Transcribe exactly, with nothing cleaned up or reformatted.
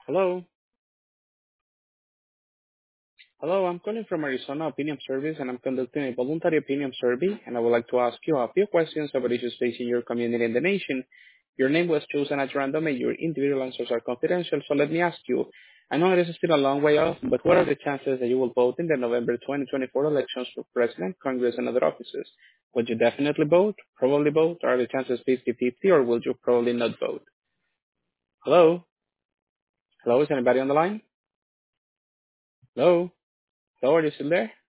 Hello. Hello, I'm calling from Arizona Opinion Service and I'm conducting a voluntary opinion survey and I would like to ask you a few questions about issues facing your community and the nation. Your name was chosen at random and your individual answers are confidential, so let me ask you. I know this is still a long way off, but what are the chances that you will vote in the November twenty twenty-four elections for President, Congress, and other offices? Would you definitely vote, probably vote, are the chances fifty-fifty, or will you probably not vote? Hello? Hello, is anybody on the line? Hello? Hello, are you still there?